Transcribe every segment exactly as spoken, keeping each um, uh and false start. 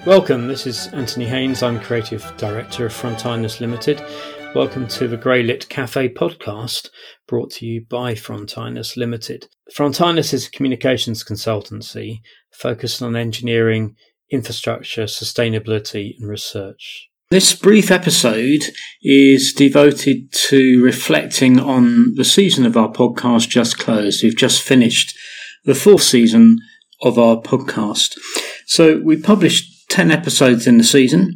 Welcome, this is Anthony Haynes. I'm Creative Director of Frontinus Limited. Welcome to the Greylit Cafe podcast, brought to you by Frontinus Limited. Frontinus is a communications consultancy focused on engineering, infrastructure, sustainability and research. This brief episode is devoted to reflecting on the season of our podcast just closed. We've just finished the fourth season of our podcast. So we published ten episodes in the season,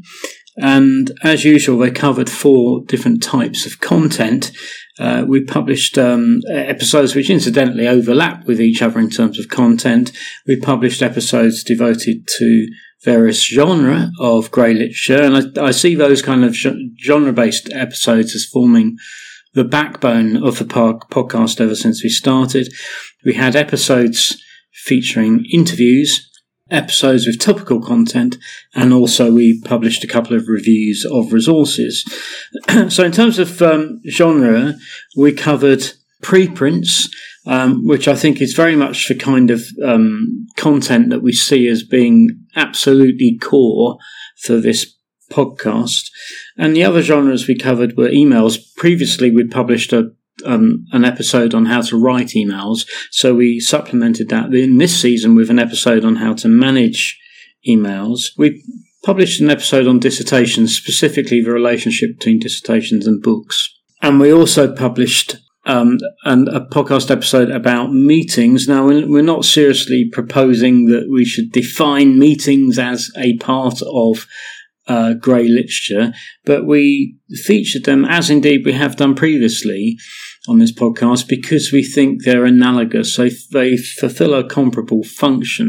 and as usual they covered four different types of content. Uh, we published um, episodes which incidentally overlap with each other in terms of content. We published episodes devoted to various genre of grey literature, and I, I see those kind of genre-based episodes as forming the backbone of the podcast ever since we started. We had episodes featuring interviews, episodes with topical content, and also we published a couple of reviews of resources. So in terms of um, genre, we covered preprints, um, which I think is very much the kind of um, content that we see as being absolutely core for this podcast. And the other genres we covered were emails. Previously we published a Um, an episode on how to write emails, so we supplemented that in this season with an episode on how to manage emails. We published an episode on dissertations, specifically the relationship between dissertations and books, and we also published um, an, a podcast episode about meetings. Now, we're not seriously proposing that we should define meetings as a part of Uh, grey literature, but we featured them, as indeed we have done previously on this podcast, because we think they're analogous. So they fulfill a comparable function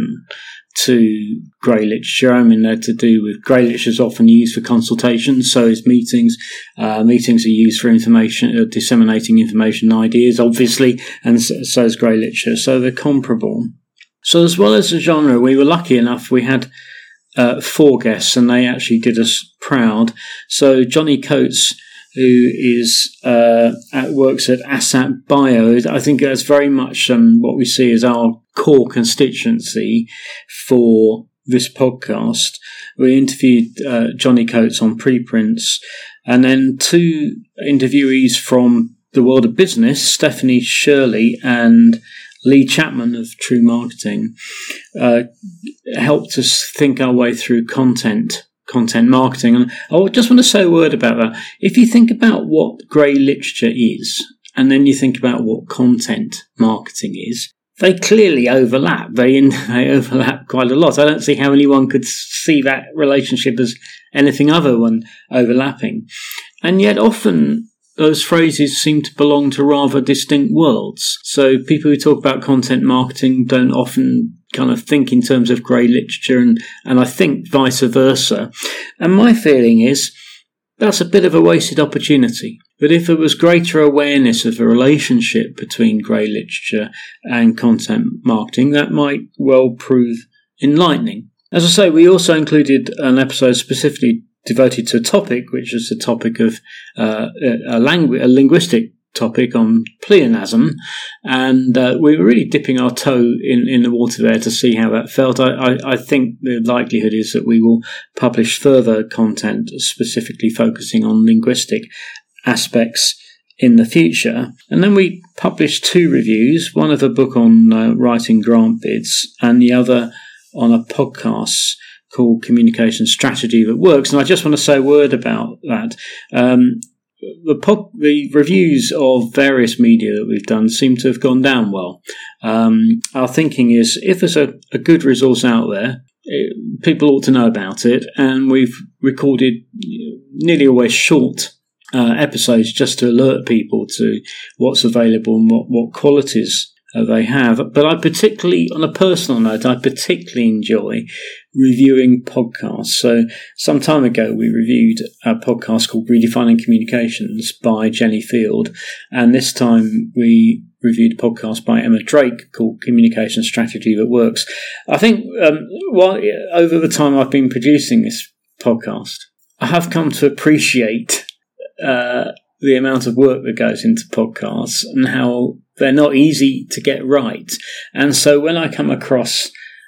to grey literature. I mean, they're to do with grey literature is often used for consultation, so is meetings. Uh, meetings are used for information, uh, disseminating information and ideas, obviously, and so, so is grey literature. So they're comparable. So as well as the genre, we were lucky enough, we had Uh, four guests, and they actually did us proud. So Johnny Coates, who is uh, at, works at Asap Bio, I think that's very much um, what we see as our core constituency for this podcast. We interviewed uh, Johnny Coates on preprints, and then two interviewees from the world of business, Stephanie Shirley and Lee Chapman of True Marketing, uh, helped us think our way through content, content marketing. And I just want to say a word about that. If you think about what grey literature is, and then you think about what content marketing is, they clearly overlap. They, they overlap quite a lot. I don't see how anyone could see that relationship as anything other than overlapping. And yet often those phrases seem to belong to rather distinct worlds. So people who talk about content marketing don't often kind of think in terms of grey literature, and, and I think vice versa. And my feeling is that's a bit of a wasted opportunity. But if there was greater awareness of the relationship between grey literature and content marketing, that might well prove enlightening. As I say, we also included an episode specifically devoted to a topic, which is the topic of uh, a, langu- a linguistic topic on pleonasm, and uh, we were really dipping our toe in, in the water there to see how that felt. I, I, I think the likelihood is that we will publish further content specifically focusing on linguistic aspects in the future. And then we published two reviews, one of a book on uh, writing grant bids and the other on a podcast called Communication Strategy That Works. And I just want to say a word about that. Um, the, pod, the reviews of various media that we've done seem to have gone down well. Um, our thinking is if there's a, a good resource out there, it, people ought to know about it. And we've recorded nearly always short uh, episodes just to alert people to what's available and what, what qualities Uh, they have. But I particularly, on a personal note, I particularly enjoy reviewing podcasts. So some time ago we reviewed a podcast called Redefining Communications by Jenny Field, and this time we reviewed a podcast by Emma Drake called Communication Strategy That Works. I think um, while over the time I've been producing this podcast, I have come to appreciate uh, the amount of work that goes into podcasts and how they're not easy to get right. And so when I come across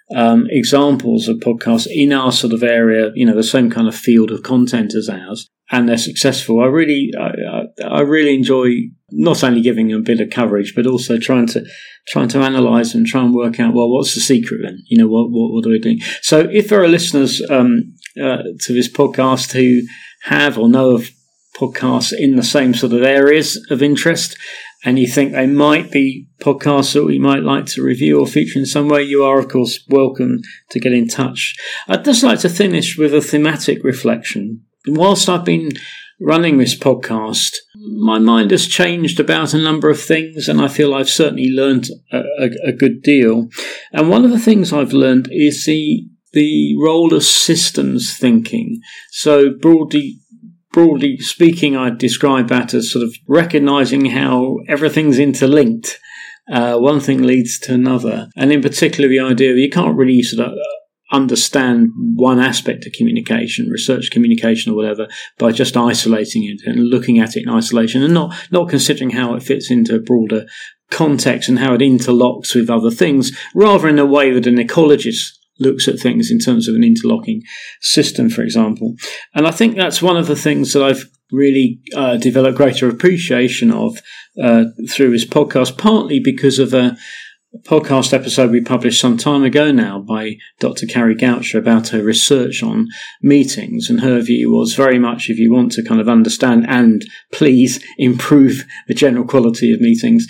um, examples of podcasts in our sort of area, you know, the same kind of field of content as ours, and they're successful. I really, I, I, I really enjoy not only giving them a bit of coverage, but also trying to trying to analyse and try and work out, well, what's the secret then? You know, what what, what are we doing? So, if there are listeners um, uh, to this podcast who have or know of podcasts in the same sort of areas of interest, and you think they might be podcasts that we might like to review or feature in some way, you are, of course, welcome to get in touch. I'd just like to finish with a thematic reflection. Whilst I've been running this podcast, my mind has changed about a number of things, and I feel I've certainly learned a, a, a good deal. And one of the things I've learned is the the role of systems thinking. So broadly Broadly speaking, I'd describe that as sort of recognizing how everything's interlinked. Uh, one thing leads to another. And in particular, the idea that you can't really sort of understand one aspect of communication, research communication or whatever, by just isolating it and looking at it in isolation and not, not considering how it fits into a broader context and how it interlocks with other things, rather in a way that an ecologist looks at things in terms of an interlocking system, for example. And I think that's one of the things that I've really uh, developed greater appreciation of uh, through this podcast, partly because of a podcast episode we published some time ago now by Doctor Carrie Goucher about her research on meetings. And her view was very much, if you want to kind of understand and please improve the general quality of meetings,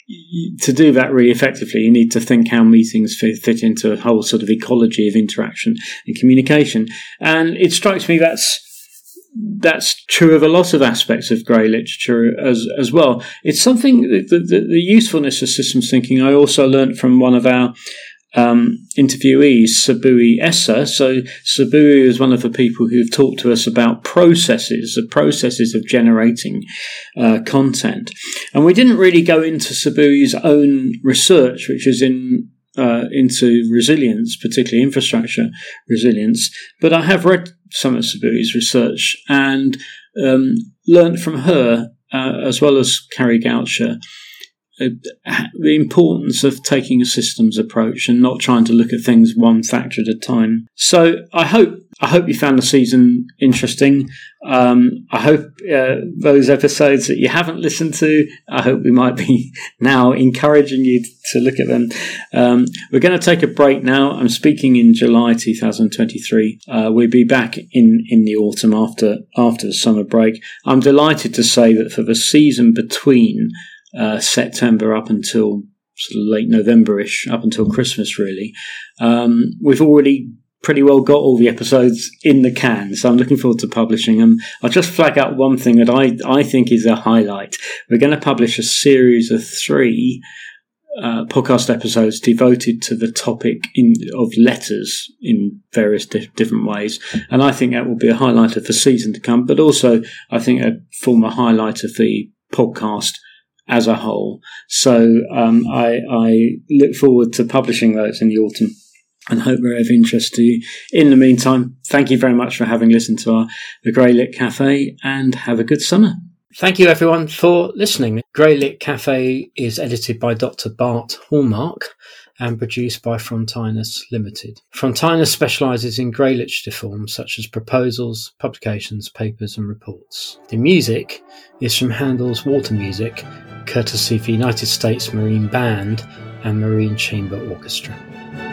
to do that really effectively, you need to think how meetings fit, fit into a whole sort of ecology of interaction and communication. And it strikes me that's that's true of a lot of aspects of grey literature as as well. It's something, the, the, the usefulness of systems thinking I also learnt from one of our um, interviewees, Sabui Essa. So Sabui is one of the people who've talked to us about processes, the processes of generating uh, content. And we didn't really go into Sabui's own research, which is in uh, into resilience, particularly infrastructure resilience. But I have read some of Sabui's research and um, learnt from her, uh, as well as Carrie Goucher, Uh, the importance of taking a systems approach and not trying to look at things one factor at a time. So I hope I hope you found the season interesting. Um, I hope uh, those episodes that you haven't listened to, I hope we might be now encouraging you to look at them. Um, we're going to take a break now. I'm speaking in July twenty twenty-three. Uh, we'll be back in, in the autumn after after the summer break. I'm delighted to say that for the season between Uh, September up until sort of late November-ish, up until Christmas really, um, we've already pretty well got all the episodes in the can, so I'm looking forward to publishing them. I'll just flag out one thing that I, I think is a highlight. We're going to publish a series of three uh, podcast episodes devoted to the topic in, of letters in various di- different ways, and I think that will be a highlight of the season to come, but also I think a form a highlight of the podcast as a whole. So um, I, I look forward to publishing those in the autumn and hope they're of interest to you. In the meantime, thank you very much for having listened to our The Grey Lit Cafe, and have a good summer. Thank you everyone for listening. Grey Lit Cafe is edited by Doctor Bart Hallmark and produced by Frontinus Limited. Frontinus specialises in grey literature forms such as proposals, publications, papers and reports. The music is from Handel's Water Music, courtesy of the United States Marine Band and Marine Chamber Orchestra.